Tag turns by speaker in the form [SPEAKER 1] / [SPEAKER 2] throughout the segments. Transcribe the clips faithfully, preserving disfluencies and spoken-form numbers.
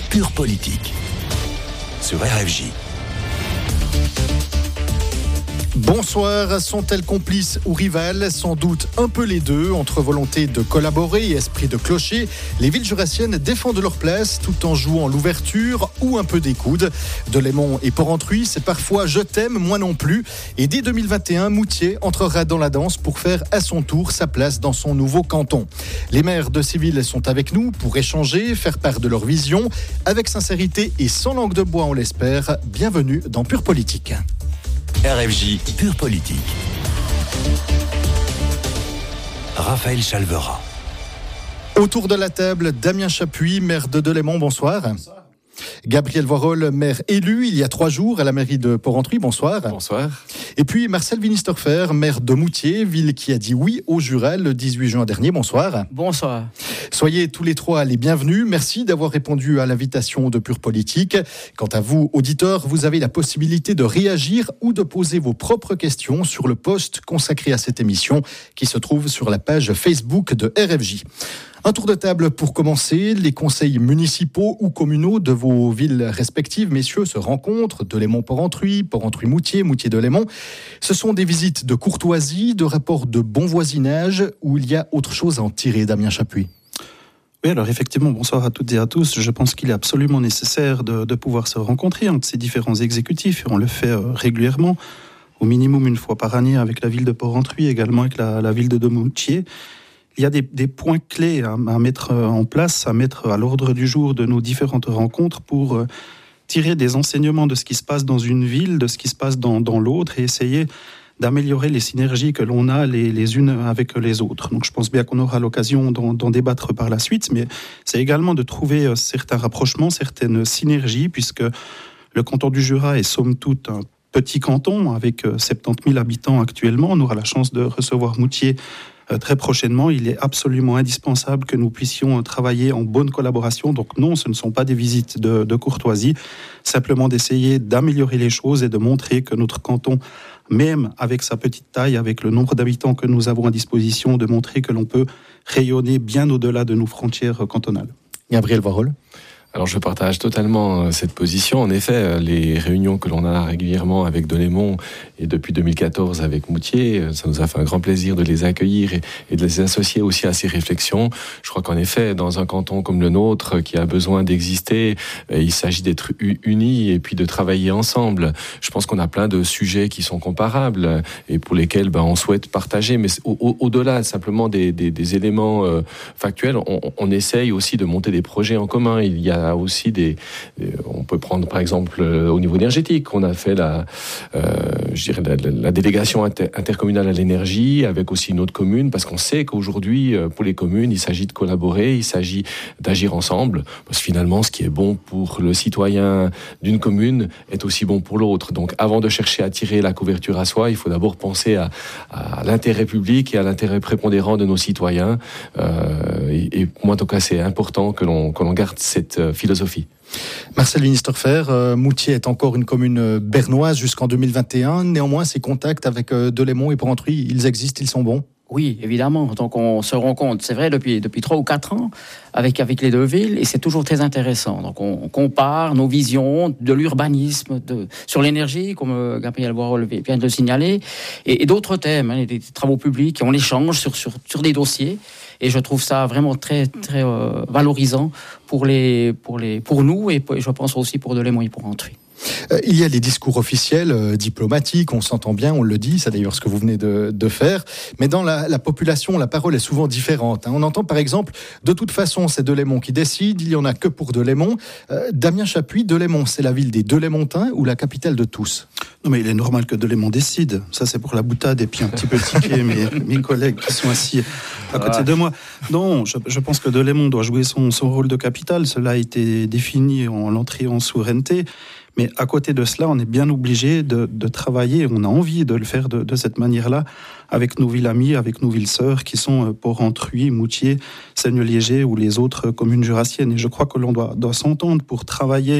[SPEAKER 1] Pure Politique sur R F J.
[SPEAKER 2] Bonsoir, sont-elles complices ou rivales? Sans doute un peu les deux. Entre volonté de collaborer et esprit de clocher, les villes jurassiennes défendent leur place tout en jouant l'ouverture ou un peu des coudes. Delémont et Porrentruy, c'est parfois je t'aime, moi non plus. Et dès deux mille vingt et un, Moutier entrera dans la danse pour faire à son tour sa place dans son nouveau canton. Les maires de ces villes sont avec nous pour échanger, faire part de leur vision, avec sincérité et sans langue de bois, on l'espère. Bienvenue dans Pure Politique.
[SPEAKER 1] R F J Pure Politique. Raphaël Chalvera.
[SPEAKER 2] Autour de la table, Damien Chapuis, maire de Delémont, bonsoir. Bonsoir. Gabriel Voirol, maire élu il y a trois jours à la mairie de Porrentruy, bonsoir.
[SPEAKER 3] Bonsoir.
[SPEAKER 2] Et puis Marcel Winistorfer, maire de Moutier, ville qui a dit oui au Jura le dix-huit juin dernier, bonsoir.
[SPEAKER 4] Bonsoir.
[SPEAKER 2] Soyez tous les trois les bienvenus, merci d'avoir répondu à l'invitation de Pure Politique. Quant à vous, auditeurs, vous avez la possibilité de réagir ou de poser vos propres questions sur le post consacré à cette émission qui se trouve sur la page Facebook de R F J. Un tour de table pour commencer. Les conseils municipaux ou communaux de vos villes respectives, messieurs, se rencontrent. Delémont-Porrentruy, Porrentruy-Moutier, Moutier-Delémont. Ce sont des visites de courtoisie, de rapports de bon voisinage, où il y a autre chose à en tirer, Damien Chapuis.
[SPEAKER 5] Oui, alors effectivement, bonsoir à toutes et à tous. Je pense qu'il est absolument nécessaire de, de pouvoir se rencontrer entre ces différents exécutifs, et on le fait euh, régulièrement, au minimum une fois par année avec la ville de Porrentruy, également avec la, la ville de Moutier. Il y a des, des points clés à, à mettre en place, à mettre à l'ordre du jour de nos différentes rencontres pour euh, tirer des enseignements de ce qui se passe dans une ville, de ce qui se passe dans, dans l'autre et essayer d'améliorer les synergies que l'on a les, les unes avec les autres. Donc je pense bien qu'on aura l'occasion d'en, d'en débattre par la suite, mais c'est également de trouver euh, certains rapprochements, certaines synergies, puisque le canton du Jura est somme toute un petit canton avec euh, soixante-dix mille habitants actuellement. On aura la chance de recevoir Moutier très prochainement. Il est absolument indispensable que nous puissions travailler en bonne collaboration. Donc non, ce ne sont pas des visites de, de courtoisie, simplement d'essayer d'améliorer les choses et de montrer que notre canton, même avec sa petite taille, avec le nombre d'habitants que nous avons à disposition, de montrer que l'on peut rayonner bien au-delà de nos frontières cantonales.
[SPEAKER 2] Gabriel Voirol.
[SPEAKER 3] Alors je partage totalement cette position. En effet, les réunions que l'on a régulièrement avec Delémont et depuis deux mille quatorze avec Moutier, ça nous a fait un grand plaisir de les accueillir et, et de les associer aussi à ces réflexions. Je crois qu'en effet, dans un canton comme le nôtre qui a besoin d'exister, il s'agit d'être unis et puis de travailler ensemble. Je pense qu'on a plein de sujets qui sont comparables et pour lesquels ben, on souhaite partager. Mais au, au, au-delà simplement des, des, des éléments euh, factuels, on, on essaye aussi de monter des projets en commun. Il y a aussi des, on peut prendre par exemple au niveau énergétique, on a fait la, euh, je dirais la, la délégation inter, intercommunale à l'énergie avec aussi une autre commune, parce qu'on sait qu'aujourd'hui pour les communes il s'agit de collaborer, il s'agit d'agir ensemble, parce que finalement ce qui est bon pour le citoyen d'une commune est aussi bon pour l'autre. Donc avant de chercher à tirer la couverture à soi, il faut d'abord penser à, à l'intérêt public et à l'intérêt prépondérant de nos citoyens. Euh, et, et moi en tout cas c'est important que l'on, que l'on garde cette philosophie.
[SPEAKER 2] Marcel Winistorfer, euh, Moutier est encore une commune bernoise jusqu'en deux mille vingt et un. Néanmoins, ses contacts avec euh, Delémont et Porrentruy, ils existent, ils sont bons.
[SPEAKER 4] Oui, évidemment. Donc on se rencontre, c'est vrai, depuis depuis trois ou quatre ans avec avec les deux villes, et c'est toujours très intéressant. Donc on, on compare nos visions de l'urbanisme, de sur l'énergie, comme euh, Gabriel Voirol vient de le signaler, et, et d'autres thèmes, hein, des travaux publics. Et on échange sur sur sur des dossiers. Et je trouve ça vraiment très très euh, valorisant pour les pour les pour nous et je pense aussi pour Delémont et Porrentruy.
[SPEAKER 2] Euh, il y a les discours officiels, euh, diplomatiques, on s'entend bien, on le dit, c'est d'ailleurs ce que vous venez de, de faire, mais dans la, la population, la parole est souvent différente. Hein. On entend par exemple, de toute façon, c'est Delémont qui décide, il n'y en a que pour Delémont. Euh, Damien Chapuis, Delémont, c'est la ville des Delémontins ou la capitale de tous?
[SPEAKER 5] Non, mais il est normal que Delémont décide. Ça, c'est pour la boutade et puis un petit peu tiquer mes, mes collègues qui sont assis à côté ah. de moi. Non, je, je pense que Delémont doit jouer son, son rôle de capitale. Cela a été défini en l'entrée en souveraineté. Mais à côté de cela, on est bien obligé de, de travailler, on a envie de le faire de, de cette manière-là, avec nos villes amies, avec nos villes sœurs, qui sont Porrentruy, Moutier, Seigne-Liégé ou les autres communes jurassiennes. Et je crois que l'on doit, doit s'entendre pour travailler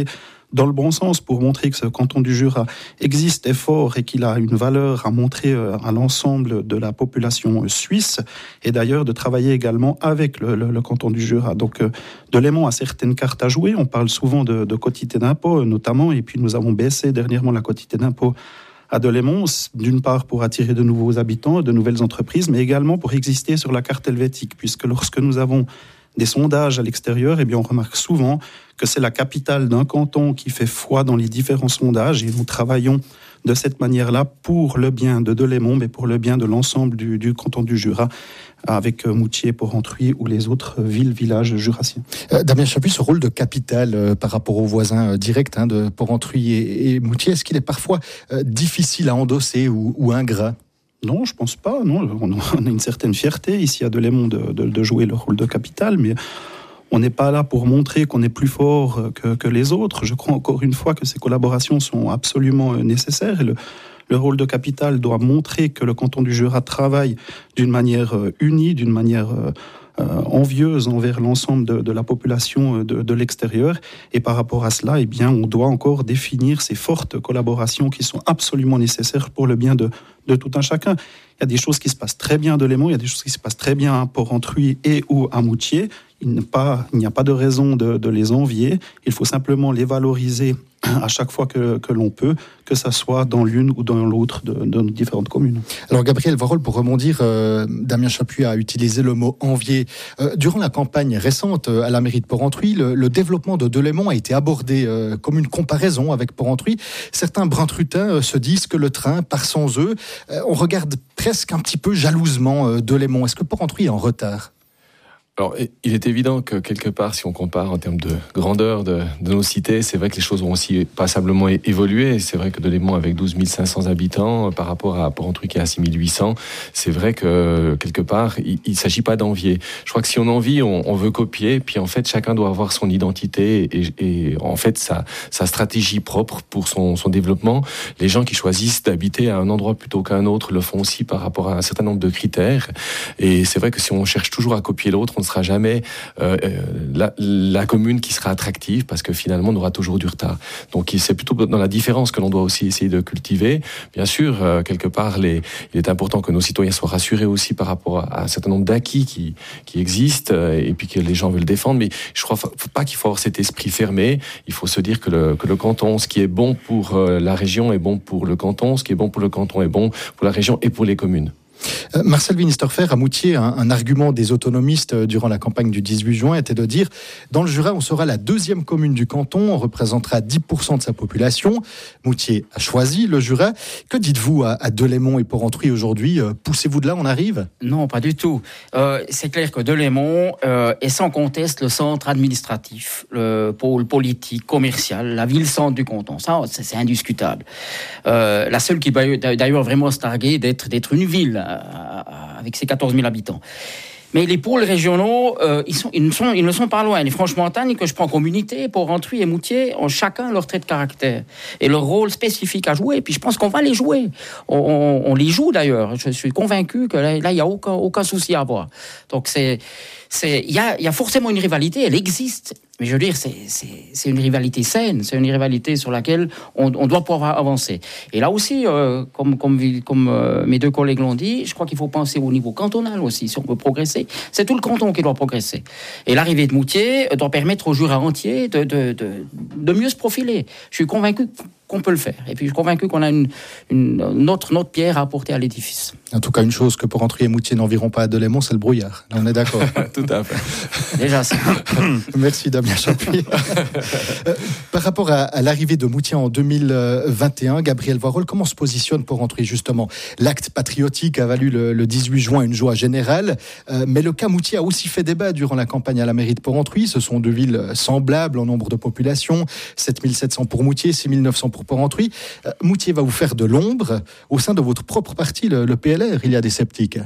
[SPEAKER 5] dans le bon sens pour montrer que ce canton du Jura existe, est fort et qu'il a une valeur à montrer à l'ensemble de la population suisse, et d'ailleurs de travailler également avec le, le, le canton du Jura. Donc Delémont a certaines cartes à jouer, on parle souvent de, de quotité d'impôt notamment, et puis nous avons baissé dernièrement la quotité d'impôt à Delémont, d'une part pour attirer de nouveaux habitants, de nouvelles entreprises, mais également pour exister sur la carte helvétique, puisque lorsque nous avons des sondages à l'extérieur, eh bien on remarque souvent que c'est la capitale d'un canton qui fait foi dans les différents sondages, et nous travaillons de cette manière-là pour le bien de Delémont, mais pour le bien de l'ensemble du, du canton du Jura, avec Moutier, Porrentruy ou les autres villes, villages jurassiens.
[SPEAKER 2] Euh, Damien Chapuis, ce rôle de capitale euh, par rapport aux voisins euh, directs hein, de Porrentruy et, et Moutier, est-ce qu'il est parfois euh, difficile à endosser ou, ou ingrat ?
[SPEAKER 5] Non, je pense pas. Non, on a une certaine fierté ici à Delémont de, de, de jouer le rôle de capitale, mais on n'est pas là pour montrer qu'on est plus fort que, que les autres. Je crois encore une fois que ces collaborations sont absolument nécessaires. Et le, le rôle de capitale doit montrer que le canton du Jura travaille d'une manière unie, d'une manière euh, envieuse envers l'ensemble de, de la population de, de l'extérieur. Et par rapport à cela, eh bien, on doit encore définir ces fortes collaborations qui sont absolument nécessaires pour le bien de, de tout un chacun. Il y a des choses qui se passent très bien à Delémont, il y a des choses qui se passent très bien à Porrentruy et ou à Moutier. Il n'y a pas, il n'y a pas de raison de, de les envier. Il faut simplement les valoriser à chaque fois que, que l'on peut, que ça soit dans l'une ou dans l'autre de, de nos différentes communes.
[SPEAKER 2] Alors Gabriel Varol, pour rebondir, euh, Damien Chapuis a utilisé le mot envier. Euh, durant la campagne récente euh, à la mairie de Porrentruy, le, le développement de Delémont a été abordé euh, comme une comparaison avec Porrentruy. Certains Bruntrutains euh, se disent que le train part sans eux. Euh, on regarde presque un petit peu jalousement euh, Delémont. Est-ce que Porrentruy est en retard ?
[SPEAKER 3] Alors, il est évident que quelque part, si on compare en termes de grandeur de, de nos cités, c'est vrai que les choses ont aussi passablement évolué. C'est vrai que Delémont, avec douze mille cinq cents habitants, par rapport à Porrentruy qui est à six mille huit cents, c'est vrai que quelque part, il ne s'agit pas d'envier. Je crois que si on envie, on, on veut copier, puis en fait, chacun doit avoir son identité et, et en fait, sa, sa stratégie propre pour son, son développement. Les gens qui choisissent d'habiter à un endroit plutôt qu'à un autre le font aussi par rapport à un certain nombre de critères. Et c'est vrai que si on cherche toujours à copier l'autre, on ne sera jamais euh, la, la commune qui sera attractive, parce que finalement on aura toujours du retard. Donc c'est plutôt dans la différence que l'on doit aussi essayer de cultiver. Bien sûr, euh, quelque part, les, il est important que nos citoyens soient rassurés aussi par rapport à, à un certain nombre d'acquis qui, qui existent, euh, et puis que les gens veulent défendre. Mais je crois pas qu'il faut avoir cet esprit fermé. Il faut se dire que le, que le canton, ce qui est bon pour euh, la région est bon pour le canton, ce qui est bon pour le canton est bon pour la région et pour les communes.
[SPEAKER 2] Euh, Marcel Winisterfer, à Moutier, un, un argument des autonomistes euh, durant la campagne du dix-huit juin était de dire « Dans le Jura, on sera la deuxième commune du canton, on représentera dix pour cent de sa population. » Moutier a choisi le Jura. Que dites-vous à, à Delémont et Porrentruy aujourd'hui ? euh, Poussez-vous de là, on arrive ?
[SPEAKER 4] Non, pas du tout. Euh, c'est clair que Delémont euh, est sans conteste le centre administratif, le pôle politique, commercial, la ville-centre du canton. Ça, c'est, c'est indiscutable. Euh, la seule qui peut d'ailleurs vraiment se targuer d'être, d'être une ville avec ses quatorze mille habitants. Mais les pôles régionaux, euh, ils, sont, ils, ne sont, ils ne sont pas loin. Les Franches-Montagnes, que je prends comme unité, Porrentruy et Moutier, ont chacun leur trait de caractère et leur rôle spécifique à jouer. Et puis je pense qu'on va les jouer. On, on, on les joue d'ailleurs. Je suis convaincu que là, il n'y a aucun, aucun souci à avoir. Donc c'est... Il y a, y a forcément une rivalité, elle existe. Mais je veux dire, c'est, c'est, c'est une rivalité saine, c'est une rivalité sur laquelle on, on doit pouvoir avancer. Et là aussi, euh, comme, comme, comme euh, mes deux collègues l'ont dit, je crois qu'il faut penser au niveau cantonal aussi, si on veut progresser. C'est tout le canton qui doit progresser. Et l'arrivée de Moutier doit permettre au Jura entier de, de, de, de mieux se profiler. Je suis convaincu qu'on peut le faire. Et puis je suis convaincu qu'on a une, une, une autre, notre pierre à apporter à l'édifice.
[SPEAKER 2] En tout cas, une chose que Porrentruy et Moutier n'enverront pas à Delémont, c'est le brouillard. Là, on est d'accord.
[SPEAKER 3] Tout à fait.
[SPEAKER 4] Déjà ça.
[SPEAKER 2] Merci Damien Chapuis. euh, par rapport à, à l'arrivée de Moutier en deux mille vingt et un, Gabriel Varol, comment se positionne Porrentruy justement ? L'acte patriotique a valu le, le dix-huit juin une joie générale, euh, mais le cas Moutier a aussi fait débat durant la campagne à la mairie de Porrentruy. Ce sont deux villes semblables en nombre de population, sept mille sept cents pour Moutier, six mille neuf cents pour Porrentruy. Euh, Moutier va vous faire de l'ombre au sein de votre propre parti, le, le P L R. Il y a des sceptiques.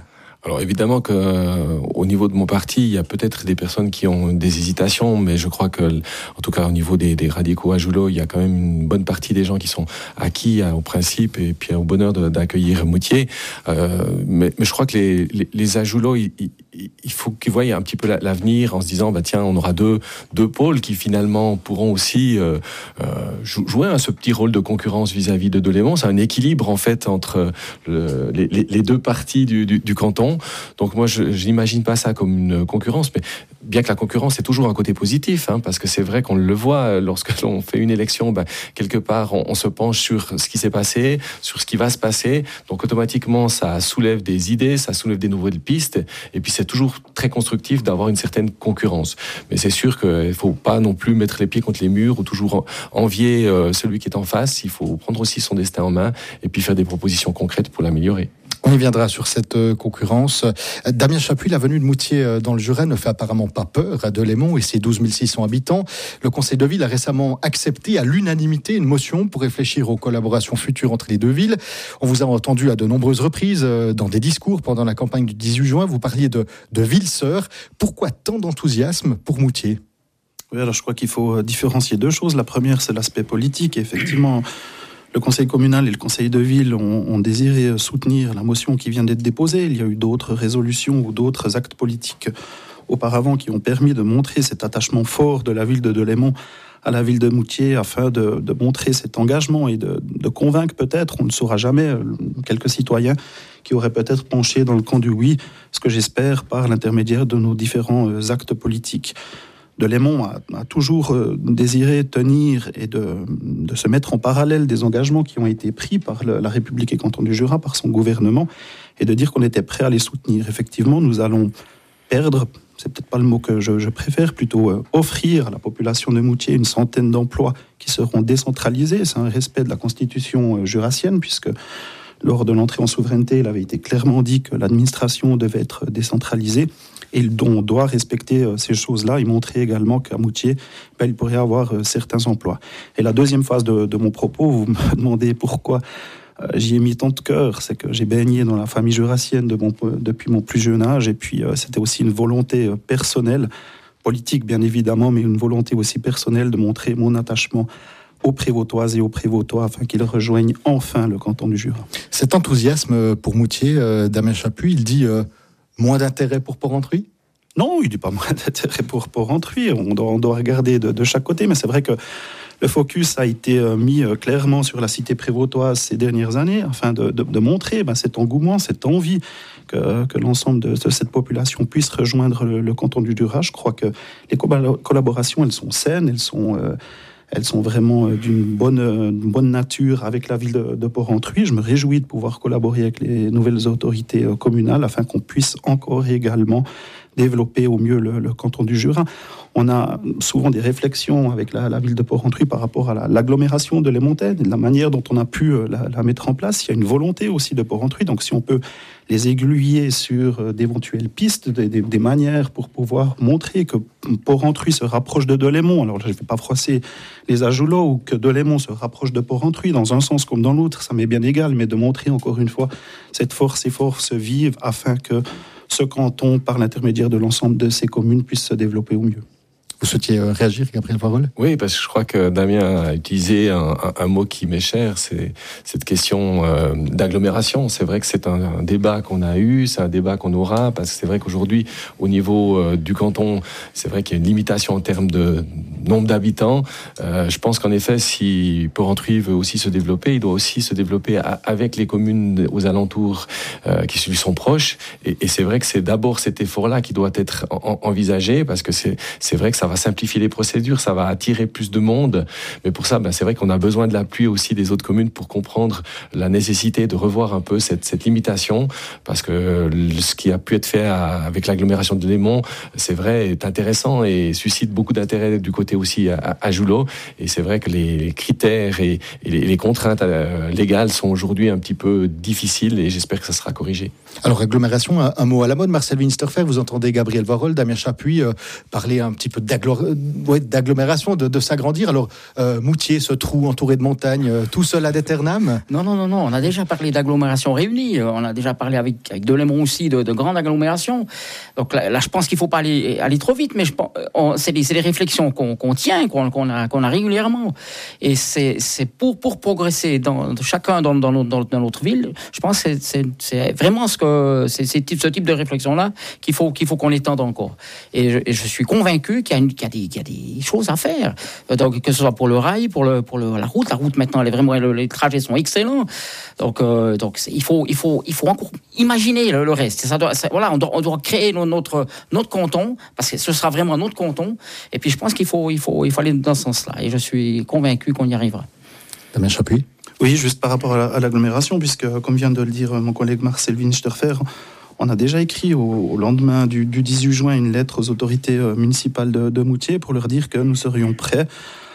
[SPEAKER 3] Alors évidemment que euh, au niveau de mon parti, il y a peut-être des personnes qui ont des hésitations, mais je crois que, en tout cas au niveau des, des radicaux à Joulot, il y a quand même une bonne partie des gens qui sont acquis à, au principe et puis au bonheur de, d'accueillir Moutier. Euh, mais, mais je crois que les, les, les à Joulot, il, il, il faut qu'ils voient un petit peu l'avenir en se disant, bah tiens, on aura deux deux pôles qui finalement pourront aussi euh, euh, jouer hein, ce petit rôle de concurrence vis-à-vis de Delémont. C'est un équilibre en fait entre le, les, les deux parties du, du, du canton. Donc moi, je n'imagine pas ça comme une concurrence, mais bien que la concurrence ait toujours un côté positif, hein, parce que c'est vrai qu'on le voit lorsque l'on fait une élection, ben, quelque part, on, on se penche sur ce qui s'est passé, sur ce qui va se passer. Donc automatiquement, ça soulève des idées, ça soulève des nouvelles pistes, et puis c'est toujours très constructif d'avoir une certaine concurrence. Mais c'est sûr qu'il ne faut pas non plus mettre les pieds contre les murs ou toujours envier euh, celui qui est en face. Il faut prendre aussi son destin en main et puis faire des propositions concrètes pour l'améliorer.
[SPEAKER 2] On y viendra sur cette concurrence. Damien Chapuis, la venue de Moutier dans le Jura ne fait apparemment pas peur à Delémont et ses douze mille six cents habitants. Le Conseil de ville a récemment accepté à l'unanimité une motion pour réfléchir aux collaborations futures entre les deux villes. On vous a entendu à de nombreuses reprises dans des discours pendant la campagne du dix-huit juin. Vous parliez de, de ville sœur. Pourquoi tant d'enthousiasme pour Moutier ?
[SPEAKER 5] Oui, alors je crois qu'il faut différencier deux choses. La première, c'est l'aspect politique. Et effectivement, le conseil communal et le conseil de ville ont, ont désiré soutenir la motion qui vient d'être déposée. Il y a eu d'autres résolutions ou d'autres actes politiques auparavant qui ont permis de montrer cet attachement fort de la ville de Delémont à la ville de Moutier afin de, de montrer cet engagement et de, de convaincre peut-être, on ne saura jamais, quelques citoyens qui auraient peut-être penché dans le camp du oui, ce que j'espère par l'intermédiaire de nos différents actes politiques. Delémont a, a toujours euh, désiré tenir et de, de se mettre en parallèle des engagements qui ont été pris par le, la République et Canton du Jura, par son gouvernement, et de dire qu'on était prêt à les soutenir. Effectivement, nous allons perdre, c'est peut-être pas le mot que je, je préfère, plutôt euh, offrir à la population de Moutier une centaine d'emplois qui seront décentralisés. C'est un respect de la Constitution euh, jurassienne, puisque lors de l'entrée en souveraineté, il avait été clairement dit que l'administration devait être décentralisée et on doit respecter ces choses-là et montrer également qu'à Moutier, ben, il pourrait y avoir certains emplois. Et la deuxième phase de, de mon propos, vous me demandez pourquoi euh, j'y ai mis tant de cœur, c'est que j'ai baigné dans la famille jurassienne de mon, depuis mon plus jeune âge et puis euh, c'était aussi une volonté personnelle, politique bien évidemment, mais une volonté aussi personnelle de montrer mon attachement aux Prévôtoises et aux Prévôtois afin qu'ils rejoignent enfin le canton du Jura.
[SPEAKER 2] Cet enthousiasme pour Moutier, euh, Damien Chapuis, il dit euh, moins d'intérêt pour Porrentruy ?
[SPEAKER 5] Non, il dit pas moins d'intérêt pour Porrentruy. On doit, on doit regarder de, de chaque côté, mais c'est vrai que le focus a été mis clairement sur la cité prévôtoise ces dernières années afin de, de, de montrer ben, cet engouement, cette envie que, que l'ensemble de, de cette population puisse rejoindre le, le canton du Jura. Je crois que les collaborations, elles sont saines, elles sont... Euh, Elles sont vraiment d'une bonne, d'une bonne nature avec la ville de, de Porrentruy. Je me réjouis de pouvoir collaborer avec les nouvelles autorités communales afin qu'on puisse encore également développer au mieux le, le canton du Jura. On a souvent des réflexions avec la, la ville de Porrentruy par rapport à la, l'agglomération de Les Montaigne et de la manière dont on a pu la, la mettre en place. Il y a une volonté aussi de Porrentruy, donc si on peut les aiguiller sur d'éventuelles pistes, des, des, des manières pour pouvoir montrer que Porrentruy se rapproche de Delémont. Alors je ne vais pas froisser les Ajoulots ou que Delémont se rapproche de Porrentruy dans un sens comme dans l'autre, ça m'est bien égal, mais de montrer encore une fois cette force et force vive afin que ce canton, par l'intermédiaire de l'ensemble de ses communes, puisse se développer au mieux.
[SPEAKER 2] Vous souhaitiez réagir, Gabriel Varol ?
[SPEAKER 3] Oui, parce que je crois que Damien a utilisé un, un, un mot qui m'est cher, c'est cette question euh, d'agglomération. C'est vrai que c'est un, un débat qu'on a eu, c'est un débat qu'on aura, parce que c'est vrai qu'aujourd'hui, au niveau euh, du canton, c'est vrai qu'il y a une limitation en termes de nombre d'habitants. Euh, je pense qu'en effet, si Porrentruy veut aussi se développer, il doit aussi se développer à, avec les communes aux alentours euh, qui lui sont proches. Et, et c'est vrai que c'est d'abord cet effort-là qui doit être en, envisagé, parce que c'est, c'est vrai que ça va simplifier les procédures, ça va attirer plus de monde. Mais pour ça, ben, c'est vrai qu'on a besoin de l'appui aussi des autres communes pour comprendre la nécessité de revoir un peu cette, cette limitation, parce que ce qui a pu être fait à, avec l'agglomération de Delémont, c'est vrai, est intéressant et suscite beaucoup d'intérêt du côté aussi à, à Joulot. Et c'est vrai que les critères et, et les, les contraintes légales sont aujourd'hui un petit peu difficiles et j'espère que ça sera corrigé.
[SPEAKER 2] Alors, agglomération, un, un mot à la mode. Marcel Winsterfer, vous entendez Gabriel Varol, Damien Chapuis euh, parler un petit peu d'agglomération, de, de s'agrandir. Alors, euh, Moutier, ce trou entouré de montagnes, euh, tout seul ad aeternam?
[SPEAKER 4] Non, non, non, non. On a déjà parlé d'agglomération réunie. On a déjà parlé avec, avec Delémont aussi de, de grandes agglomérations. Donc là, là, je pense qu'il ne faut pas aller, aller trop vite, mais je pense, on, c'est, des, c'est des réflexions qu'on, qu'on tient, qu'on, qu'on, a, qu'on a régulièrement. Et c'est, c'est pour, pour progresser dans, chacun dans, dans, notre, dans notre ville. Je pense que c'est, c'est, c'est vraiment ce, que, c'est, c'est ce type de réflexion-là qu'il faut, qu'il faut qu'on étende encore. Et je, et je suis convaincu qu'il y a, une, qu'il y a, des, qu'il y a des choses à faire. Donc, que ce soit pour le rail, pour, le, pour le, la route. La route, maintenant, elle est vraiment, les trajets sont excellents. Donc, euh, donc il, faut, il, faut, il faut encore imaginer le, le reste. Ça doit, ça, voilà, on doit, on doit créer notre, notre canton, parce que ce sera vraiment notre canton. Et puis, je pense qu'il faut, il faut, il faut aller dans ce sens-là. Et je suis convaincu qu'on y arrivera.
[SPEAKER 2] Damien Chapuis.
[SPEAKER 5] Oui, juste par rapport à, la, à l'agglomération, puisque, comme vient de le dire mon collègue Marcel Winsterfer, on a déjà écrit au, au lendemain du, du dix-huit juin une lettre aux autorités municipales de, de Moutier pour leur dire que nous serions prêts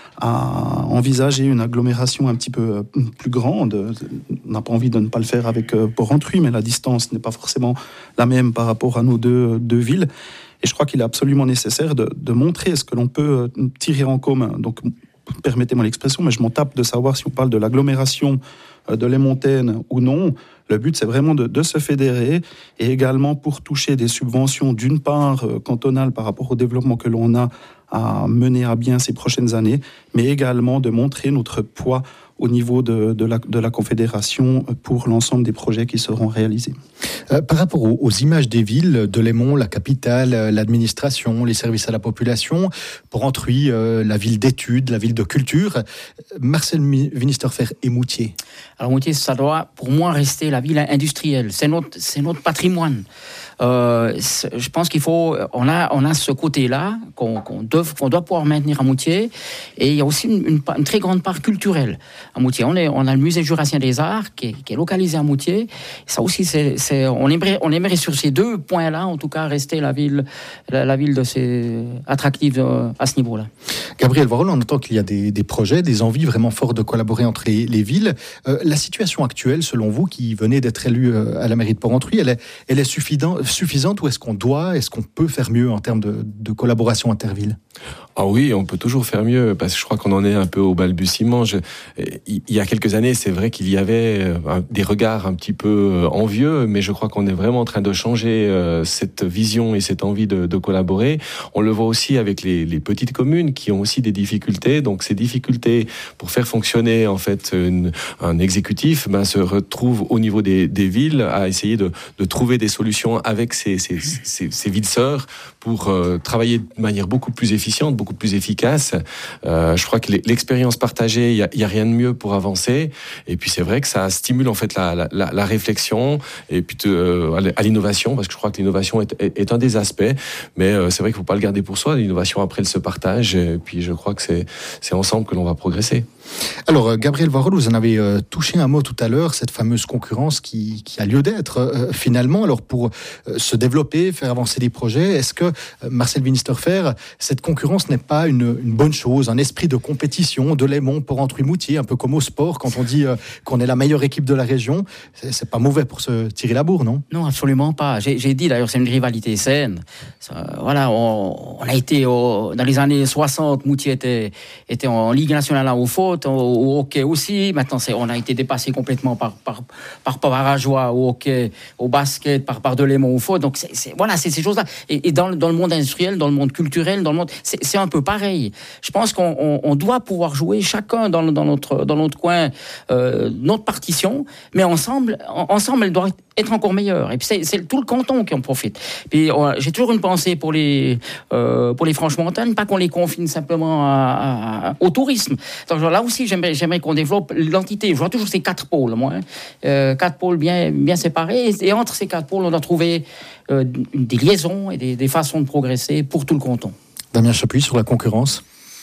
[SPEAKER 5] à envisager une agglomération un petit peu plus grande. On n'a pas envie de ne pas le faire avec Porrentruy, mais la distance n'est pas forcément la même par rapport à nos deux, deux villes. Et je crois qu'il est absolument nécessaire de, de montrer ce que l'on peut tirer en commun. Donc, permettez-moi l'expression, mais je m'en tape de savoir si on parle de l'agglomération de Les Montaigne ou non. Le but, c'est vraiment de, de se fédérer et également pour toucher des subventions, d'une part euh, cantonales par rapport au développement que l'on a à mener à bien ces prochaines années, mais également de montrer notre poids au niveau de, de, la, de la Confédération pour l'ensemble des projets qui seront réalisés.
[SPEAKER 2] Euh, par rapport aux, aux images des villes, Delémont, la capitale, l'administration, les services à la population, Porrentruy, euh, la ville d'études, la ville de culture, Marcel Winsterfer et Moutier.
[SPEAKER 4] Alors Moutier, ça doit pour moi rester la ville industrielle. C'est notre, c'est notre patrimoine. Euh, je pense qu'il faut, on a, on a ce côté-là qu'on, qu'on, doit, qu'on doit pouvoir maintenir à Moutier, et il y a aussi une, une, une très grande part culturelle à Moutier. On, est, on a le musée jurassien des arts qui est, qui est localisé à Moutier. Ça aussi, c'est, c'est, on aimerait, on aimerait sur ces deux points-là, en tout cas, rester la ville, la, la ville de ces attractive à ce niveau-là.
[SPEAKER 2] Gabriel Varol, on entend qu'il y a des, des projets, des envies vraiment fortes de collaborer entre les, les villes. Euh, la situation actuelle, selon vous, qui venez d'être élu à la mairie de Porrentruy, elle est, elle est suffisante, suffisante ou est-ce qu'on doit, est-ce qu'on peut faire mieux en termes de, de collaboration interville?
[SPEAKER 3] Ah oui, on peut toujours faire mieux, parce que je crois qu'on en est un peu au balbutiement. Je, il y a quelques années, c'est vrai qu'il y avait des regards un petit peu envieux, mais je crois qu'on est vraiment en train de changer cette vision et cette envie de, de collaborer. On le voit aussi avec les, les petites communes qui ont aussi des difficultés. Donc ces difficultés pour faire fonctionner en fait une, un exécutif, ben, se retrouvent au niveau des, des villes à essayer de, de trouver des solutions avec ces, ces, ces, ces villes sœurs pour euh, travailler de manière beaucoup plus efficiente, beaucoup plus efficace. Euh, je crois que l'expérience partagée, il y a, y a rien de mieux pour avancer. Et puis c'est vrai que ça stimule en fait la, la, la réflexion et puis euh, à l'innovation, parce que je crois que l'innovation est, est, est un des aspects. Mais euh, c'est vrai qu'il ne faut pas le garder pour soi. L'innovation après elle se partage. Et puis je crois que c'est, c'est ensemble que l'on va progresser.
[SPEAKER 2] Alors, Gabriel Varol, vous en avez euh, touché un mot tout à l'heure, cette fameuse concurrence qui, qui a lieu d'être euh, finalement. Alors, pour euh, se développer, faire avancer des projets, est-ce que, euh, Marcel Winsterfer, cette concurrence n'est pas une, une bonne chose, un esprit de compétition, Delémont, Porrentruy, Moutier, un peu comme au sport, quand on dit euh, qu'on est la meilleure équipe de la région, c'est, c'est pas mauvais pour se tirer la bourre, non?
[SPEAKER 4] Non, absolument pas. J'ai, j'ai dit d'ailleurs, c'est une rivalité saine. Ça, voilà, on, on a été au, dans les années soixante, Moutier était, était en Ligue nationale au foot, au hockey aussi. Maintenant, c'est, on a été dépassé complètement par par par Parageois au hockey, au basket, par par Delémont au foot. Donc c'est, c'est voilà, c'est ces choses-là. Et, et dans dans le monde industriel, dans le monde culturel, dans le monde, c'est, c'est un peu pareil. Je pense qu'on on, on doit pouvoir jouer chacun dans dans notre dans notre coin euh, notre partition, mais ensemble ensemble elle doit être encore meilleure. Et puis c'est, c'est tout le canton qui en profite. Puis on, j'ai toujours une pensée pour les euh, pour les Franches-Montagnes, pas qu'on les confine simplement à, à, au tourisme. Donc là aussi, j'aimerais, j'aimerais qu'on développe l'entité. Je vois toujours ces quatre pôles, moi. Hein. Euh, quatre pôles bien, bien séparés. Et entre ces quatre pôles, on doit trouver euh, des liaisons et des, des façons de progresser pour tout le canton.
[SPEAKER 2] Damien Chapuis, sur la concurrence.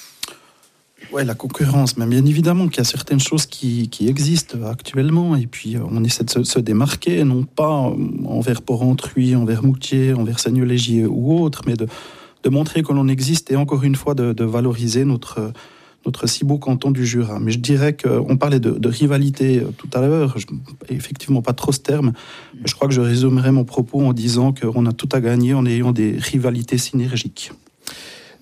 [SPEAKER 5] Ouais, la concurrence, mais bien évidemment qu'il y a certaines choses qui, qui existent actuellement, et puis on essaie de se, se démarquer, non pas envers Porrentruy, envers Moutier, envers Seigneur-Légier ou autre, mais de, de montrer que l'on existe et encore une fois de, de valoriser notre... notre si beau canton du Jura. Mais je dirais qu'on parlait de, de rivalité tout à l'heure, je, effectivement pas trop ce terme, mais je crois que je résumerai mon propos en disant qu'on a tout à gagner en ayant des rivalités synergiques.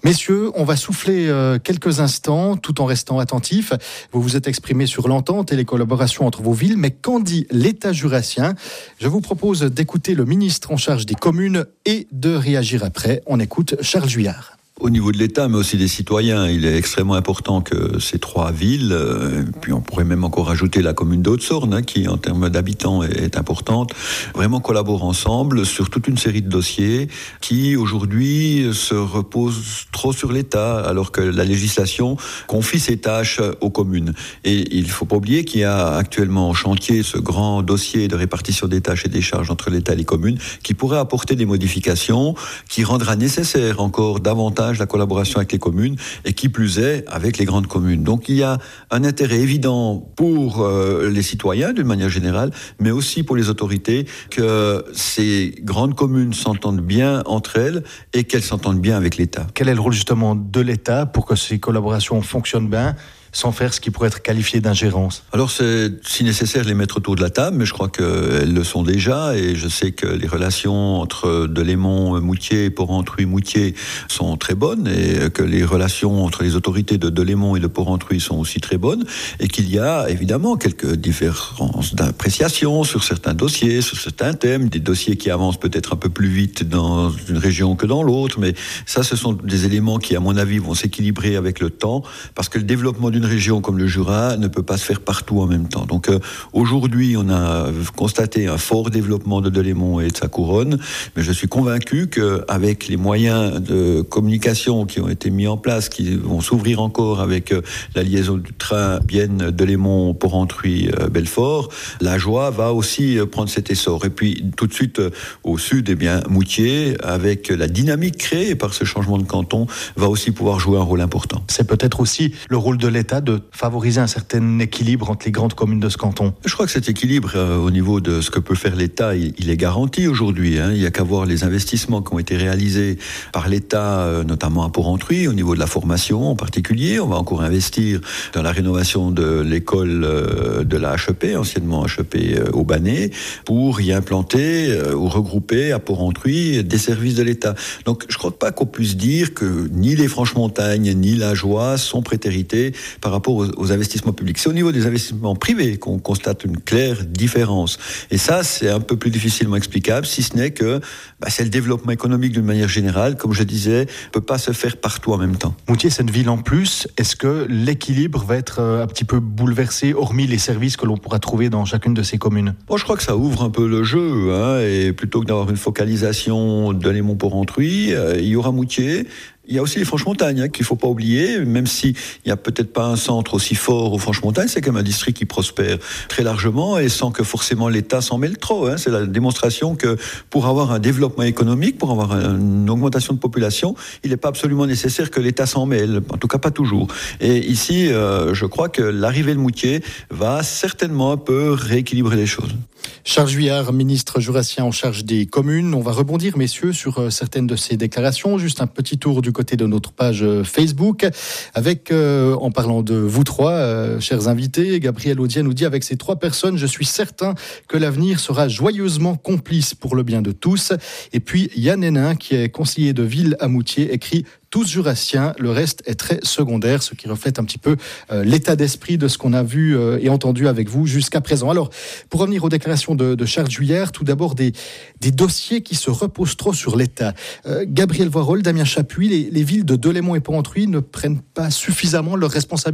[SPEAKER 2] Messieurs, on va souffler euh, quelques instants tout en restant attentifs. Vous vous êtes exprimés sur l'entente et les collaborations entre vos villes, mais qu'en dit l'État jurassien ? Je vous propose d'écouter le ministre en charge des communes et de réagir après. On écoute Charles Juillard.
[SPEAKER 6] Au niveau de l'État, mais aussi des citoyens, il est extrêmement important que ces trois villes, euh, puis on pourrait même encore ajouter la commune d'Haute-Saône, hein, qui en termes d'habitants est, est importante, vraiment collaborent ensemble sur toute une série de dossiers qui aujourd'hui se reposent trop sur l'État, alors que la législation confie ces tâches aux communes. Et il ne faut pas oublier qu'il y a actuellement en chantier ce grand dossier de répartition des tâches et des charges entre l'État et les communes, qui pourrait apporter des modifications, qui rendra nécessaire encore davantage la collaboration avec les communes et qui plus est avec les grandes communes. Donc il y a un intérêt évident pour euh, les citoyens d'une manière générale, mais aussi pour les autorités que ces grandes communes s'entendent bien entre elles et qu'elles s'entendent bien avec l'État.
[SPEAKER 2] Quel est le rôle justement de l'État pour que ces collaborations fonctionnent bien sans faire ce qui pourrait être qualifié d'ingérence?
[SPEAKER 6] Alors c'est si nécessaire les mettre autour de la table, mais je crois qu'elles le sont déjà, et je sais que les relations entre Delémont, Moutier, Porrentruy, Moutier sont très bonnes, et que les relations entre les autorités de Delémont et de Porrentruy sont aussi très bonnes, et qu'il y a évidemment quelques différences d'appréciation sur certains dossiers, sur certains thèmes, des dossiers qui avancent peut-être un peu plus vite dans une région que dans l'autre, mais ça ce sont des éléments qui à mon avis vont s'équilibrer avec le temps, parce que le développement d'une région comme le Jura ne peut pas se faire partout en même temps. Donc euh, aujourd'hui, on a constaté un fort développement de Delémont et de sa couronne, mais je suis convaincu qu'avec les moyens de communication qui ont été mis en place, qui vont s'ouvrir encore avec euh, la liaison du train Bienne, Delémont, Porrentruy, euh, Belfort, la Joie va aussi euh, prendre cet essor. Et puis tout de suite euh, au sud, eh bien Moutier, avec la dynamique créée par ce changement de canton, va aussi pouvoir jouer un rôle important.
[SPEAKER 2] C'est peut-être aussi le rôle de l'État de favoriser un certain équilibre entre les grandes communes de ce canton.
[SPEAKER 6] Je crois que cet équilibre, euh, au niveau de ce que peut faire l'État, il, il est garanti aujourd'hui. Hein. Il n'y a qu'à voir les investissements qui ont été réalisés par l'État, euh, notamment à Porrentruy, au niveau de la formation en particulier. On va encore investir dans la rénovation de l'école euh, de la H E P, anciennement H E P euh, au Bannet, pour y implanter euh, ou regrouper à Porrentruy des services de l'État. Donc je ne crois pas qu'on puisse dire que ni les Franches-Montagnes ni la Joie sont prétérités par rapport aux, aux investissements publics. C'est au niveau des investissements privés qu'on constate une claire différence. Et ça, c'est un peu plus difficilement explicable, si ce n'est que bah, c'est le développement économique d'une manière générale, comme je disais, ne peut pas se faire partout en même temps.
[SPEAKER 2] Moutier, c'est une ville en plus. Est-ce que l'équilibre va être un petit peu bouleversé, hormis les services que l'on pourra trouver dans chacune de ces communes?
[SPEAKER 6] Bon, je crois que ça ouvre un peu le jeu, hein, et plutôt que d'avoir une focalisation de Delémont-Porrentruy, euh, il y aura Moutier. Il y a aussi les Franches-Montagnes, hein, qu'il ne faut pas oublier, même s'il n'y a peut-être pas un centre aussi fort aux Franches-Montagnes, c'est quand même un district qui prospère très largement et sans que forcément l'État s'en mêle trop. Hein. C'est la démonstration que pour avoir un développement économique, pour avoir une augmentation de population, il n'est pas absolument nécessaire que l'État s'en mêle, en tout cas pas toujours. Et ici, euh, je crois que l'arrivée de Moutier va certainement un peu rééquilibrer les choses.
[SPEAKER 2] Charles Juillard, ministre jurassien en charge des communes. On va rebondir, messieurs, sur certaines de ces déclarations. Juste un petit tour du côté de notre page Facebook, avec, euh, en parlant de vous trois, euh, chers invités, Gabriel Audier nous dit: avec ces trois personnes, je suis certain que l'avenir sera joyeusement complice pour le bien de tous. Et puis Yann Hénin, qui est conseiller de ville à Moutier, écrit: tous jurassiens, le reste est très secondaire, ce qui reflète un petit peu euh, l'état d'esprit de ce qu'on a vu euh, et entendu avec vous jusqu'à présent. Alors, pour revenir aux déclarations de, de Charles Juillard, tout d'abord des, des dossiers qui se reposent trop sur l'État. Euh, Gabriel Voirol, Damien Chapuis, les, les villes de Delémont et Porrentruy ne prennent pas suffisamment leurs responsabilités ?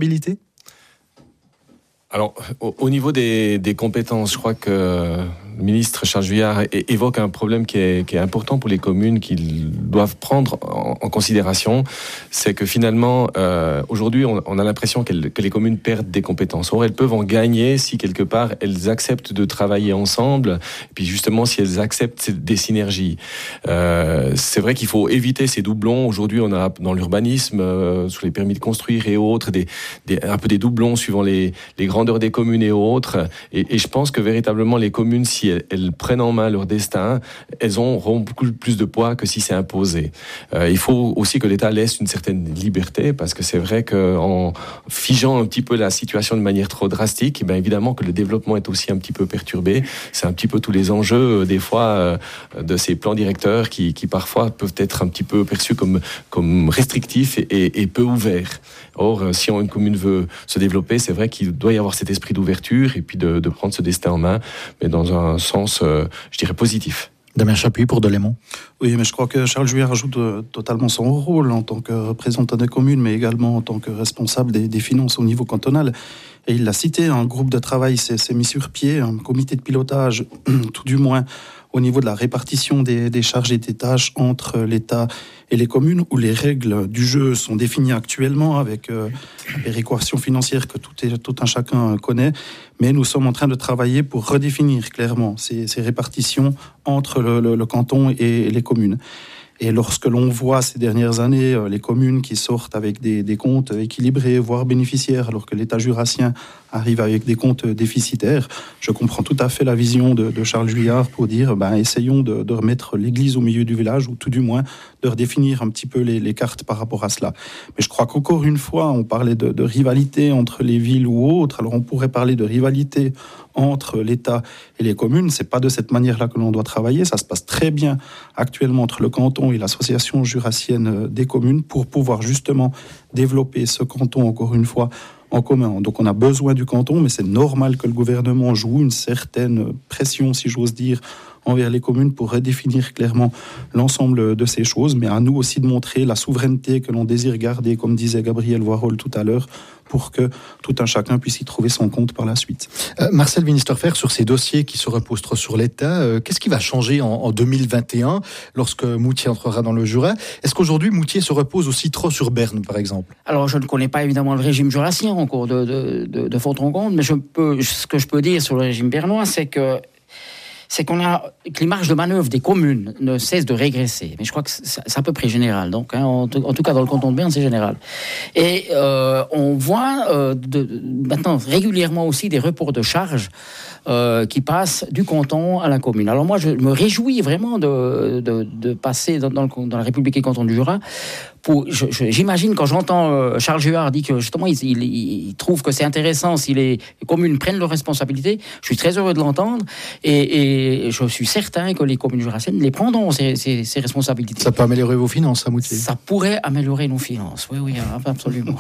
[SPEAKER 3] Alors, au, au niveau des, des compétences, je crois que le ministre Charles Juillard évoque un problème qui est, qui est important pour les communes qu'ils doivent prendre en, en considération. C'est que finalement, euh, aujourd'hui, on, on a l'impression que les communes perdent des compétences. Or, elles peuvent en gagner si, quelque part, elles acceptent de travailler ensemble. Et puis, justement, si elles acceptent des synergies. Euh, c'est vrai qu'il faut éviter ces doublons. Aujourd'hui, on a dans l'urbanisme, euh, sur les permis de construire et autres, des, des, un peu des doublons suivant les, les grands grandeur des communes et autres. Et, et je pense que véritablement les communes, si elles, elles prennent en main leur destin, elles auront beaucoup plus de poids que si c'est imposé. Euh, il faut aussi que l'État laisse une certaine liberté, parce que c'est vrai qu'en figeant un petit peu la situation de manière trop drastique, et bien évidemment que le développement est aussi un petit peu perturbé. C'est un petit peu tous les enjeux, euh, des fois, euh, de ces plans directeurs qui, qui parfois peuvent être un petit peu perçus comme, comme restrictifs et, et, et peu ouverts. Or, euh, si une commune veut se développer, c'est vrai qu'il doit y avoir cet esprit d'ouverture et puis de, de prendre ce destin en main, mais dans un sens, euh, je dirais, positif.
[SPEAKER 2] Damien Chapuis pour Delémont.
[SPEAKER 5] Oui, mais je crois que Charles Juillard joue de, totalement son rôle en tant que représentant des communes, mais également en tant que responsable des, des finances au niveau cantonal. Et il l'a cité, un groupe de travail s'est, s'est mis sur pied, un comité de pilotage, tout du moins au niveau de la répartition des, des charges et des tâches entre l'État et les communes, où les règles du jeu sont définies actuellement avec euh, la péréquation financière que tout, est, tout un chacun connaît. Mais nous sommes en train de travailler pour redéfinir clairement ces, ces répartitions entre le, le, le canton et les communes. Et lorsque l'on voit ces dernières années euh, les communes qui sortent avec des, des comptes équilibrés, voire bénéficiaires, alors que l'État jurassien arrive avec des comptes déficitaires, je comprends tout à fait la vision de, de Charles Juillard pour dire ben, essayons de, de remettre l'église au milieu du village, ou tout du moins de redéfinir un petit peu les, les cartes par rapport à cela. Mais je crois qu'encore une fois, on parlait de, de rivalité entre les villes ou autres, alors on pourrait parler de rivalité entre l'État et les communes. C'est pas de cette manière-là que l'on doit travailler. Ça se passe très bien actuellement entre le canton et l'association jurassienne des communes pour pouvoir justement développer ce canton, encore une fois, en commun. Donc on a besoin du canton, mais c'est normal que le gouvernement joue une certaine pression, si j'ose dire, envers les communes pour redéfinir clairement l'ensemble de ces choses, mais à nous aussi de montrer la souveraineté que l'on désire garder, comme disait Gabriel Voirol tout à l'heure, pour que tout un chacun puisse y trouver son compte par la suite.
[SPEAKER 2] Euh, Marcel Winisterfer, sur ces dossiers qui se reposent trop sur l'État, euh, qu'est-ce qui va changer en, en deux mille vingt et un lorsque Moutier entrera dans le Jura? Est-ce qu'aujourd'hui Moutier se repose aussi trop sur Berne, par exemple?
[SPEAKER 4] Alors je ne connais pas évidemment le régime jurassien en cours de, de, de, de fond en compte, mais je peux, ce que je peux dire sur le régime bernois, c'est que c'est qu'on a, que les marges de manœuvre des communes ne cessent de régresser. Mais je crois que c'est, c'est à peu près général. Donc, hein, en, en tout cas, dans le canton de Berne, c'est général. Et euh, on voit euh, de, de, maintenant régulièrement aussi des reports de charges euh, qui passent du canton à la commune. Alors moi, je me réjouis vraiment de, de, de passer dans, dans, le, dans la République et canton du Jura. Pour, je, je, j'imagine quand j'entends euh, Charles Juillard dire que justement il, il, il trouve que c'est intéressant si les communes prennent leurs responsabilités, je suis très heureux de l'entendre et, et je suis certain que les communes jurassiennes les prendront ces, ces, ces responsabilités.
[SPEAKER 2] Ça peut améliorer vos finances à Moutier?
[SPEAKER 4] Ça pourrait améliorer nos finances, oui, oui, absolument.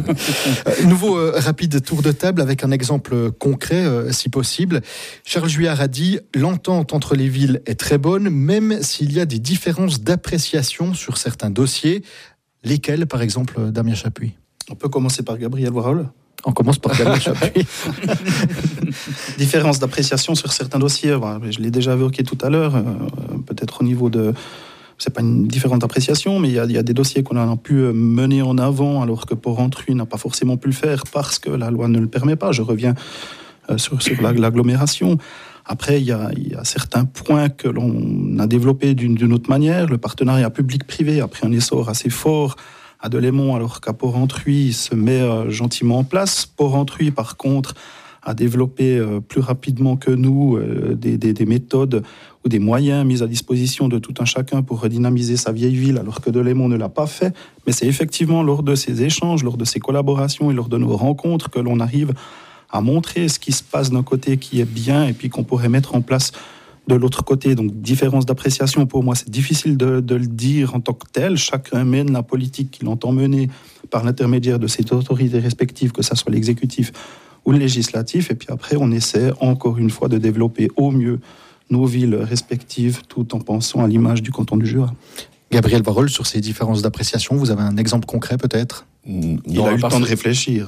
[SPEAKER 2] Nouveau euh, rapide tour de table avec un exemple concret, euh, si possible. Charles Juillard a dit « L'entente entre les villes est très bonne, même s'il y a des différences d'appréciation sur certains dossiers. » Lesquels, par exemple, Damien Chapuis?
[SPEAKER 5] On peut commencer par Gabriel Voirol.
[SPEAKER 2] On commence par Damien Chapuis.
[SPEAKER 5] Différence d'appréciation sur certains dossiers. Je l'ai déjà évoqué tout à l'heure. Peut-être au niveau de... C'est pas une différence d'appréciation, mais il y a, il y a des dossiers qu'on a pu mener en avant, alors que Port-Rentruy n'a pas forcément pu le faire parce que la loi ne le permet pas. Je reviens sur, sur l'agglomération. Après, il y, a, il y a certains points que l'on a développés d'une, d'une autre manière. Le partenariat public-privé a pris un essor assez fort à Delémont, alors qu'à Port-Rentruy, il se met euh, gentiment en place. Port-Rentruy, par contre, a développé euh, plus rapidement que nous euh, des, des, des méthodes ou des moyens mis à disposition de tout un chacun pour redynamiser sa vieille ville, alors que Delémont ne l'a pas fait. Mais c'est effectivement lors de ces échanges, lors de ces collaborations et lors de nos rencontres que l'on arrive à montrer ce qui se passe d'un côté qui est bien et puis qu'on pourrait mettre en place de l'autre côté. Donc, différence d'appréciation, pour moi, c'est difficile de, de le dire en tant que tel. Chacun mène la politique qu'il entend mener par l'intermédiaire de ses autorités respectives, que ce soit l'exécutif ou le législatif. Et puis après, on essaie encore une fois de développer au mieux nos villes respectives tout en pensant à l'image du canton du Jura.
[SPEAKER 2] Gabriel Voirol, sur ces différences d'appréciation, vous avez un exemple concret peut-être?
[SPEAKER 5] Il non, a eu le temps de réfléchir.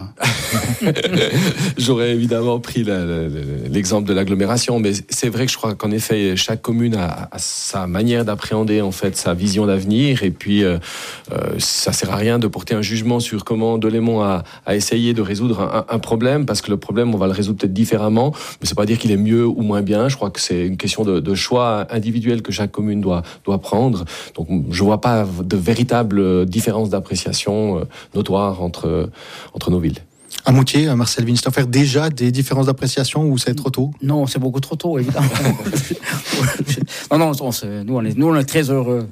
[SPEAKER 3] J'aurais évidemment pris la, la, l'exemple de l'agglomération, mais c'est vrai que je crois qu'en effet, chaque commune a, a sa manière d'appréhender en fait sa vision d'avenir, et puis euh, euh, ça sert à rien de porter un jugement sur comment Delémont a, a essayé de résoudre un, un problème, parce que le problème, on va le résoudre peut-être différemment, mais c'est pas dire qu'il est mieux ou moins bien. Je crois que c'est une question de, de choix individuel que chaque commune doit, doit prendre. Donc je vois pas de véritable différence d'appréciation, euh, entre, entre nos villes.
[SPEAKER 2] À Moutier, Marcel Winsterfer, déjà des différences d'appréciation ou c'est trop tôt?
[SPEAKER 4] Non, c'est beaucoup trop tôt, évidemment. non, non, on se, nous, on est, nous, on est très heureux.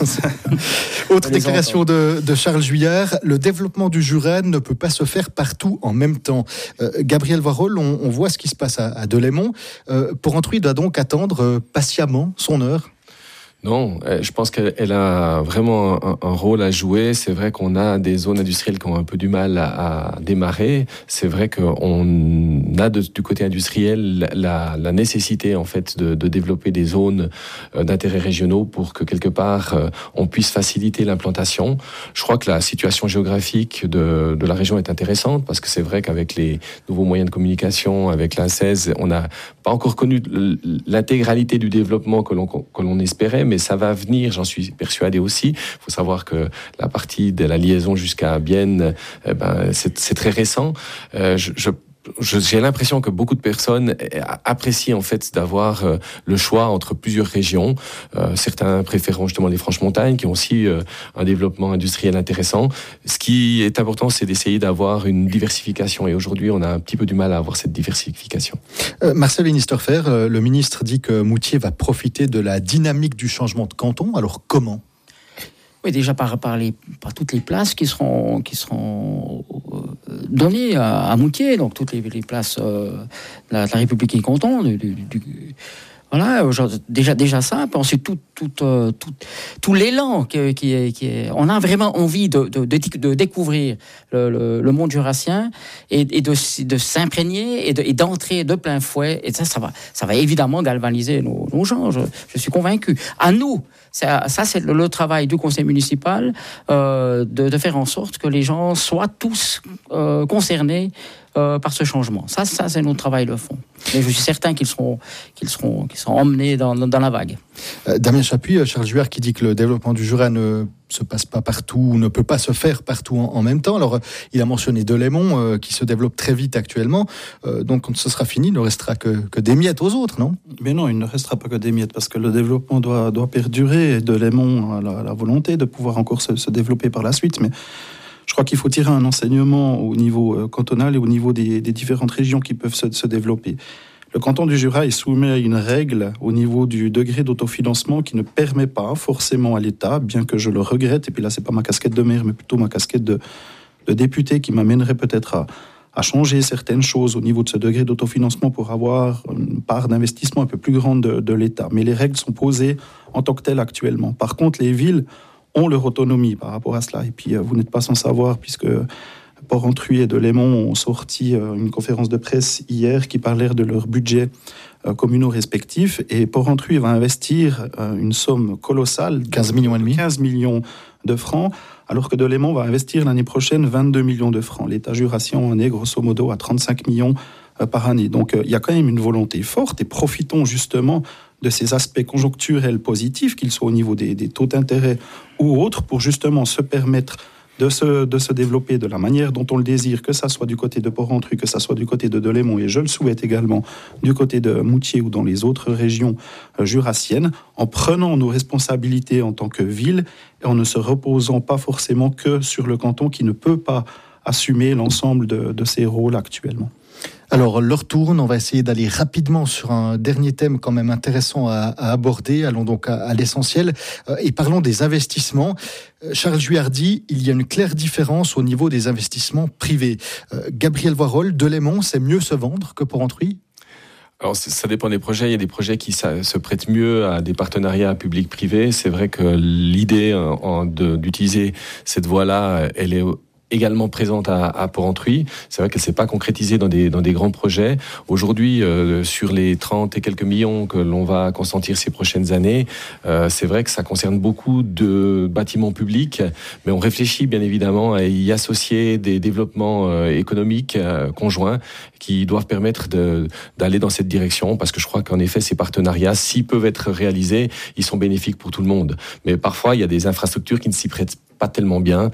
[SPEAKER 4] De,
[SPEAKER 2] Autre déclaration de, de Charles Juillard, le développement du Jura ne peut pas se faire partout en même temps. Euh, Gabriel Varol, on, on voit ce qui se passe à, à Delémont. Euh, Porrentruy doit donc attendre euh, patiemment son heure.
[SPEAKER 3] Non, je pense qu'elle a vraiment un, un rôle à jouer. C'est vrai qu'on a des zones industrielles qui ont un peu du mal à, à démarrer. C'est vrai qu'on a de, du côté industriel la, la nécessité en fait de, de développer des zones d'intérêt régionaux pour que quelque part on puisse faciliter l'implantation. Je crois que la situation géographique de, de la région est intéressante parce que c'est vrai qu'avec les nouveaux moyens de communication, avec l'A C E S, on n'a pas encore connu l'intégralité du développement que l'on, que l'on espérait, mais ça va venir, j'en suis persuadé aussi. Il faut savoir que la partie de la liaison jusqu'à Bienne, eh ben, c'est, c'est très récent. Euh, je, je J'ai l'impression que beaucoup de personnes apprécient en fait d'avoir le choix entre plusieurs régions. Euh, certains préférant justement les Franches-Montagnes, qui ont aussi euh, un développement industriel intéressant. Ce qui est important, c'est d'essayer d'avoir une diversification. Et aujourd'hui, on a un petit peu du mal à avoir cette diversification.
[SPEAKER 2] Euh, Marcel Winsterfer, euh, le ministre dit que Moutier va profiter de la dynamique du changement de canton. Alors comment ?
[SPEAKER 4] Oui, déjà par, par, les, par toutes les places qui seront, qui seront données à, à Moutier, donc toutes les, les places euh, de, la, de la République et canton, du, du, du, voilà, genre, déjà, déjà ça, puis ensuite tout, tout, euh, tout, tout l'élan qui, qui, est, qui est... On a vraiment envie de, de, de, de découvrir le, le, le monde jurassien et, et de, de s'imprégner et, de, et d'entrer de plein fouet. Et ça, ça va, ça va évidemment galvaniser nos, nos gens, je, je suis convaincu. À nous, ça, ça c'est le, le travail du conseil municipal, euh, de, de faire en sorte que les gens soient tous euh, concernés Euh, par ce changement. Ça, ça, c'est notre travail de fond. Et je suis certain qu'ils seront, qu'ils seront, qu'ils seront emmenés dans, dans la vague.
[SPEAKER 2] Euh, Damien Chapuis, Charles Juillard qui dit que le développement du Jura ne se passe pas partout, ne peut pas se faire partout en, en même temps. Alors, il a mentionné Delémont euh, qui se développe très vite actuellement. Euh, donc, quand ce sera fini, il ne restera que, que des miettes aux autres, non ?
[SPEAKER 5] Mais non, il ne restera pas que des miettes parce que le développement doit, doit perdurer. Et Delémont a la, la volonté de pouvoir encore se, se développer par la suite. Mais je crois qu'il faut tirer un enseignement au niveau cantonal et au niveau des, des différentes régions qui peuvent se, se développer. Le canton du Jura est soumis à une règle au niveau du degré d'autofinancement qui ne permet pas forcément à l'État, bien que je le regrette, et puis là c'est pas ma casquette de maire, mais plutôt ma casquette de, de député qui m'amènerait peut-être à, à changer certaines choses au niveau de ce degré d'autofinancement pour avoir une part d'investissement un peu plus grande de, de l'État. Mais les règles sont posées en tant que telles actuellement. Par contre, les villes ont leur autonomie par rapport à cela. Et puis, euh, vous n'êtes pas sans savoir, puisque Porrentruy et Delémont ont sorti euh, une conférence de presse hier qui parlait de leur budget euh, communaux respectifs. Et Porrentruy va investir euh, une somme colossale,
[SPEAKER 2] quinze millions et demi.
[SPEAKER 5] quinze millions de francs, alors que Delémont va investir l'année prochaine vingt-deux millions de francs. L'État jurassien en est grosso modo à trente-cinq millions euh, par année. Donc, euh, il y a quand même une volonté forte et profitons justement de ces aspects conjoncturels positifs, qu'ils soient au niveau des, des taux d'intérêt ou autres, pour justement se permettre de se, de se développer de la manière dont on le désire, que ça soit du côté de Porrentruy, que ça soit du côté de Delémont, et je le souhaite également du côté de Moutier ou dans les autres régions euh, jurassiennes, en prenant nos responsabilités en tant que ville et en ne se reposant pas forcément que sur le canton qui ne peut pas assumer l'ensemble de, de ses rôles actuellement.
[SPEAKER 2] Alors, l'heure tourne, on va essayer d'aller rapidement sur un dernier thème quand même intéressant à, à aborder. Allons donc à, à l'essentiel euh, et parlons des investissements. Euh, Charles Juillard dit il y a une claire différence au niveau des investissements privés. Euh, Gabriel Varol, Delémont, c'est mieux se vendre que Porrentruy ?
[SPEAKER 3] Alors, ça dépend des projets. Il y a des projets qui ça, se prêtent mieux à des partenariats public-privé. C'est vrai que l'idée en, de, d'utiliser cette voie-là, elle est également présente à, à Porrentruy. C'est vrai qu'elle ne s'est pas concrétisée dans des, dans des grands projets. Aujourd'hui, euh, sur les trente et quelques millions que l'on va consentir ces prochaines années, euh, c'est vrai que ça concerne beaucoup de bâtiments publics, mais on réfléchit bien évidemment à y associer des développements euh, économiques euh, conjoints qui doivent permettre de, d'aller dans cette direction, parce que je crois qu'en effet, ces partenariats, s'ils peuvent être réalisés, ils sont bénéfiques pour tout le monde. Mais parfois, il y a des infrastructures qui ne s'y prêtent pas tellement bien.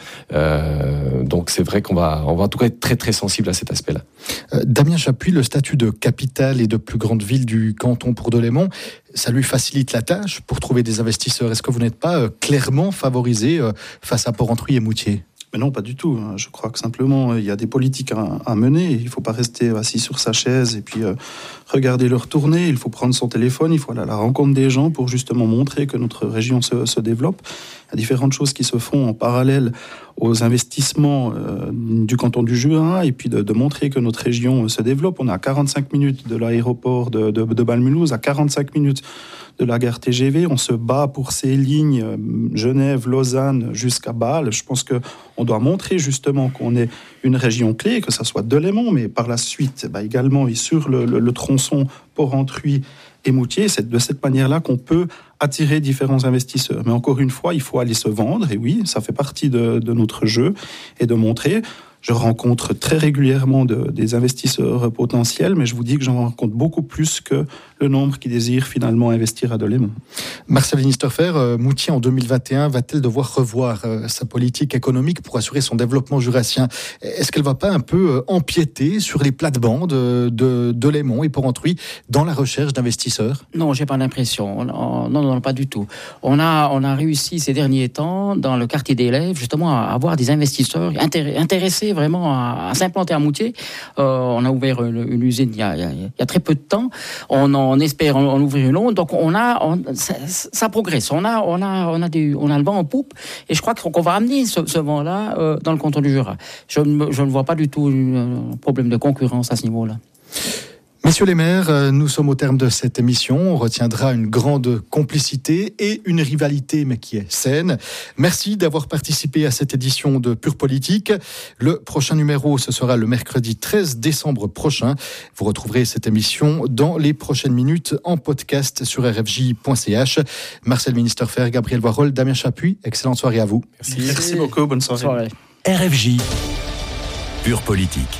[SPEAKER 3] Euh, donc c'est vrai qu'on va, on va en tout cas être très très sensible à cet aspect-là.
[SPEAKER 2] Euh, Damien Chapuis, le statut de capitale et de plus grande ville du canton pour Delémont, ça lui facilite la tâche pour trouver des investisseurs. Est-ce que vous n'êtes pas euh, clairement favorisé euh, face à Porrentruy et Moutier ?
[SPEAKER 5] Mais non, pas du tout. Je crois que simplement, il y a des politiques à, à mener. Il ne faut pas rester assis sur sa chaise et puis euh, regarder leur tournée. Il faut prendre son téléphone, il faut aller à la rencontre des gens pour justement montrer que notre région se, se développe. Il y a différentes choses qui se font en parallèle aux investissements euh, du canton du Jura et puis de, de montrer que notre région se développe. On est à quarante-cinq minutes de l'aéroport de, de, de Bâle-Mulhouse, à quarante-cinq minutes de la gare T G V. On se bat pour ces lignes euh, Genève, Lausanne jusqu'à Bâle. Je pense qu'on doit montrer justement qu'on est une région clé, que ça soit Delémont, mais par la suite bah, également et sur le, le, le tronçon Porrentruy et Moutier. C'est de cette manière-là qu'on peut attirer différents investisseurs. Mais encore une fois, il faut aller se vendre. Et oui, ça fait partie de, de notre jeu et de montrer. Je rencontre très régulièrement de, des investisseurs potentiels, mais je vous dis que j'en rencontre beaucoup plus que le nombre qui désirent finalement investir à Delémont.
[SPEAKER 2] Marcel Winisterfer, euh, Moutier en deux mille vingt et un va-t-elle devoir revoir euh, sa politique économique pour assurer son développement jurassien ? Est-ce qu'elle ne va pas un peu euh, empiéter sur les plates-bandes euh, de Delémont et Porrentruy dans la recherche d'investisseurs ?
[SPEAKER 4] Non, j'ai pas l'impression. On, on, non, non, pas du tout. On a, on a réussi ces derniers temps, dans le quartier d'élèves, justement, à avoir des investisseurs intér- intéressés vraiment à, à s'implanter à Moutier. Euh, on a ouvert une, une usine il y, a, il, y a, il y a très peu de temps. On, on espère en, en ouvrir une autre. Donc on a, on, ça, ça progresse. On a, on a, on a du, on a le vent en poupe. Et je crois qu'on va amener ce, ce vent-là euh, dans le canton du Jura. Je ne, je ne vois pas du tout un problème de concurrence à ce niveau-là.
[SPEAKER 2] Messieurs les maires, nous sommes au terme de cette émission. On retiendra une grande complicité et une rivalité, mais qui est saine. Merci d'avoir participé à cette édition de Pure Politique. Le prochain numéro, ce sera le mercredi treize décembre prochain. Vous retrouverez cette émission dans les prochaines minutes en podcast sur r f j point c h. Marcel Winisterfer, Gabriel Voirol, Damien Chapuis, excellente soirée à vous.
[SPEAKER 5] Merci, Merci beaucoup, bonne soirée.
[SPEAKER 4] Bonne soirée.
[SPEAKER 1] R F J, Pure Politique.